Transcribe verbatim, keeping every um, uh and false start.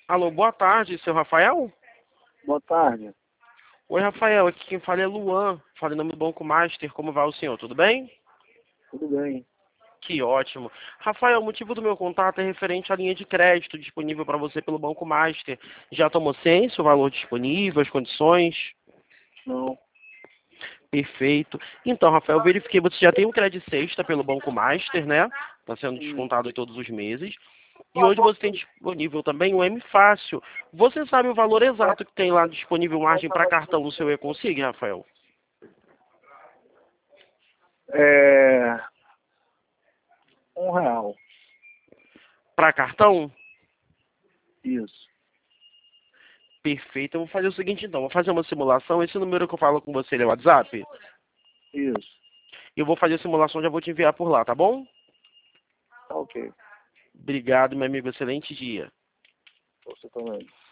Alô, boa tarde, seu Rafael? Boa tarde. Oi, Rafael, aqui quem fala é Luan, falando no nome do Banco Master, como vai o senhor, tudo bem? Tudo bem? Que ótimo. Rafael, o motivo do meu contato é referente à linha de crédito disponível para você pelo Banco Master. Já tomou ciência, o valor disponível, as condições? Não. Perfeito. Então, Rafael, eu verifiquei, você já tem um crédito sexta pelo Banco Master, né? Está sendo Hum. descontado em todos os meses. E hoje você tem disponível também o M Fácil. Você sabe o valor exato que tem lá disponível margem para cartão no seu E-Consig, Rafael? É... Um real. Para cartão? Isso. Perfeito. Eu vou fazer o seguinte então, vou fazer uma simulação. Esse número que eu falo com você ele é o WhatsApp? Isso. Eu vou fazer a simulação, já vou te enviar por lá, tá bom? Tá ok. Obrigado, meu amigo. Excelente dia. Você também.